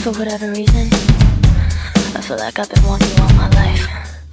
For whatever reason, I feel like I've been wanting you all my life.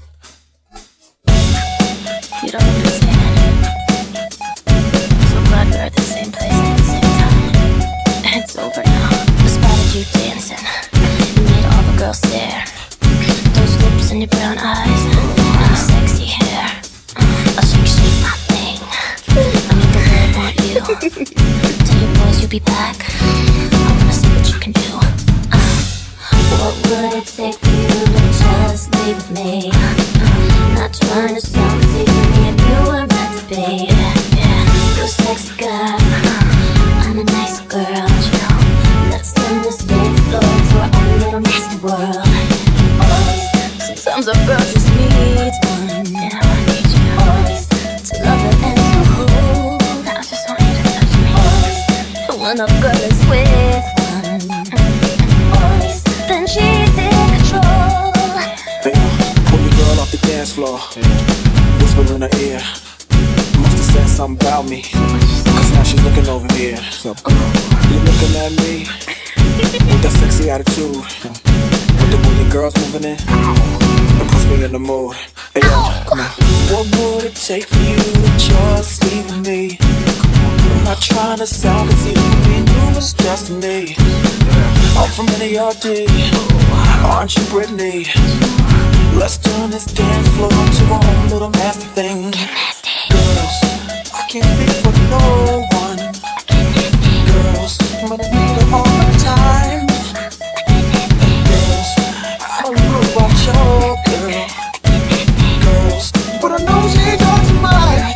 You don't understand. I'm so glad we're at the same place at the same time. It's over now. I spotted you dancing. You made all the girls stare. Those lips and your brown eyes and your sexy hair. I'll shake my thing. I make the world want you. Tell your boys you'll be back. I wanna see what you can do. What would it take for you to just leave with me? Not trying to sound easy for me if you were meant to be. Yeah, you're a sexy girl. I'm a nice girl. Let's turn this dance floor into our own little nasty world. Sometimes a girl just needs one. And I need you to love her and to hold. I just want you to touch me. And when a girl is with one, then she's in control. Hey, pull your girl off the dance floor. Whisper in her ear. Must have said something about me, cause now she's looking over here. You looking at me with that sexy attitude. With the way your girl's moving in, it puts me in the mood. Hey yo, come on. What would it take for you to just leave with me? I'm not trying to sound conceited, me and you was destiny. I'm from NERD, aren't you Britney? Let's turn this dance floor into our own little nasty thing. Girls, I can't speak for no one. Girls, but I need it all the time. Girls, I don't know about your girl. Girls, but I know she doesn't mind.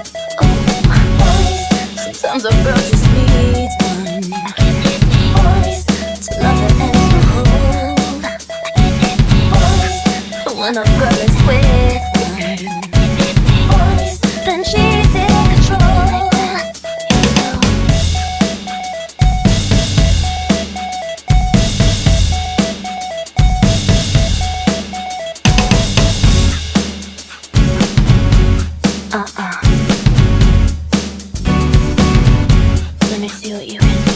Sometimes a girl just needs one. To love her and to hold. When a girl is with one, then she's in control. Let me see what you can do.